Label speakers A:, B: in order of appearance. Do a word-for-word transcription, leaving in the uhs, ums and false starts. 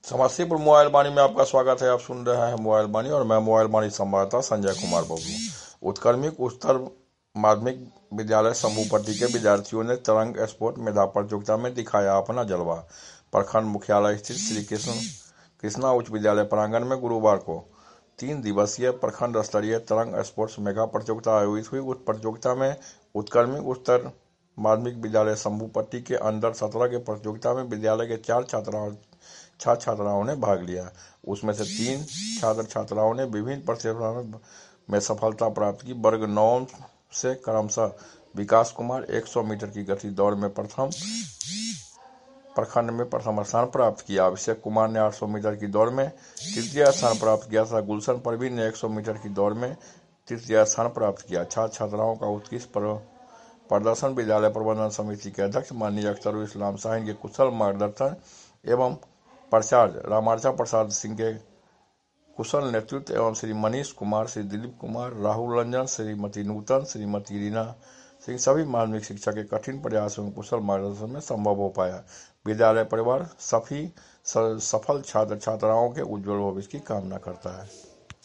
A: Samastipur mobile वाणी में आपका स्वागत है। आप सुन रहे हैं मोबाइल वाणी और मैं मोबाइल वाणी संवाददाता संजय कुमार बबलू। उत्क्रमिक उच्चतर माध्यमिक विद्यालय शंभूपट्टी के विद्यार्थियों ने तरंग स्पोर्ट मेधा प्रतियोगिता में दिखाया अपना जलवा। प्रखंड मुख्यालय स्थित श्री कृष्ण कृष्णा उच्च विद्यालय प्रांगण में गुरुवार को तीन दिवसीय प्रखंड स्तरीय तरंग स्पोर्ट्स मेगा प्रतियोगिता आयोजित हुई। उस प्रतियोगिता में उत्क्रमिक उच्चतर माध्यमिक विद्यालय शंभूपट्टी के अंडर सत्रह के प्रतियोगिता में विद्यालय के चार छात्राओं छात्र छात्राओं ने भाग लिया। उसमें से तीन छात्र छात्राओं ने विभिन्न प्रतियोगिताओं में सफलता प्राप्त की। वर्ग नौ से क्रमशः विकास कुमार एक सौ मीटर की गति दौड़ में प्रथम प्रखंड में प्रथम स्थान प्राप्त किया। अभिषेक कुमार ने आठ सौ मीटर की दौड़ में तृतीय स्थान प्राप्त किया था। गुलशन परवीन ने एक सौ मीटर की दौड़ में तृतीय स्थान प्राप्त किया। छात्र छात्राओं का उत्कृष्ट प्रदर्शन विद्यालय प्रबंधन समिति के अध्यक्ष माननीय अख्तरुल इस्लाम शाहीन के कुशल मार्गदर्शन एवं प्राचार्य रामार्चा प्रसाद सिंह के कुशल नेतृत्व एवं श्री मनीष कुमार, श्री दिलीप कुमार, राहुल रंजन, श्रीमती नूतन, श्रीमती रीना सिंह सभी माध्यमिक शिक्षा के कठिन प्रयास एवं कुशल मार्गदर्शन में संभव हो पाया। विद्यालय परिवार सभी सफल छात्र छात्राओं के उज्जवल भविष्य की कामना करता है।